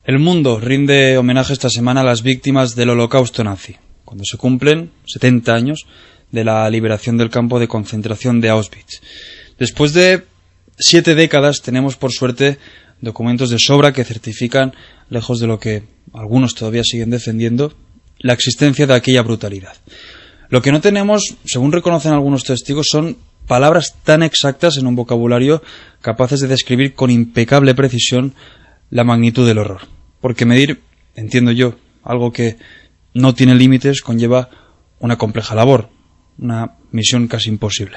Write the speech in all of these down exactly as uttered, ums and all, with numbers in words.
El mundo rinde homenaje esta semana a las víctimas del Holocausto nazi, cuando se cumplen setenta años de la liberación del campo de concentración de Auschwitz. Después de siete décadas tenemos, por suerte, documentos de sobra que certifican, lejos de lo que algunos todavía siguen defendiendo, la existencia de aquella brutalidad. Lo que no tenemos, según reconocen algunos testigos, son palabras tan exactas en un vocabulario capaces de describir con impecable precisión la magnitud del horror. Porque medir, entiendo yo, algo que no tiene límites conlleva una compleja labor, una misión casi imposible.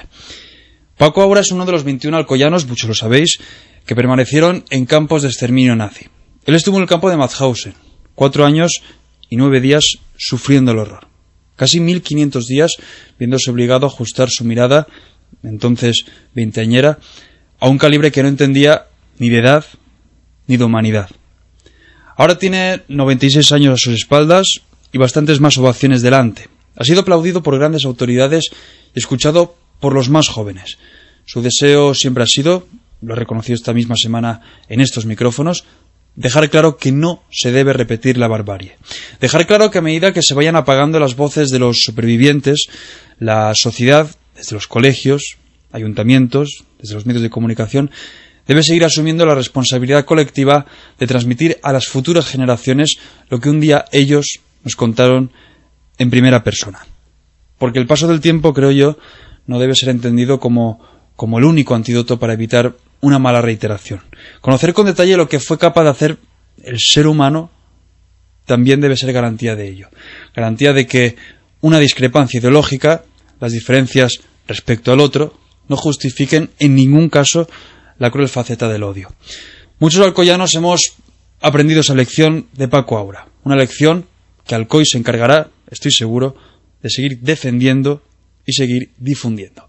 Paco Aura es uno de los veintiún alcoyanos, muchos lo sabéis, que permanecieron en campos de exterminio nazi. Él estuvo en el campo de Mauthausen, cuatro años y nueve días sufriendo el horror. Casi mil quinientos días viéndose obligado a ajustar su mirada, entonces veinteañera, a un calibre que no entendía ni de edad ni de humanidad. Ahora tiene noventa y seis años a sus espaldas y bastantes más ovaciones delante. Ha sido aplaudido por grandes autoridades y escuchado por los más jóvenes. Su deseo siempre ha sido, lo ha reconocido esta misma semana en estos micrófonos, dejar claro que no se debe repetir la barbarie. Dejar claro que a medida que se vayan apagando las voces de los supervivientes, la sociedad, desde los colegios, ayuntamientos, desde los medios de comunicación, debe seguir asumiendo la responsabilidad colectiva de transmitir a las futuras generaciones lo que un día ellos nos contaron en primera persona. Porque el paso del tiempo, creo yo, no debe ser entendido como, como el único antídoto para evitar una mala reiteración. Conocer con detalle lo que fue capaz de hacer el ser humano también debe ser garantía de ello. Garantía de que una discrepancia ideológica, las diferencias respecto al otro, no justifiquen en ningún caso la cruel faceta del odio. Muchos alcoyanos hemos aprendido esa lección de Paco Aura. Una lección que Alcoy se encargará, estoy seguro, de seguir defendiendo y seguir difundiendo.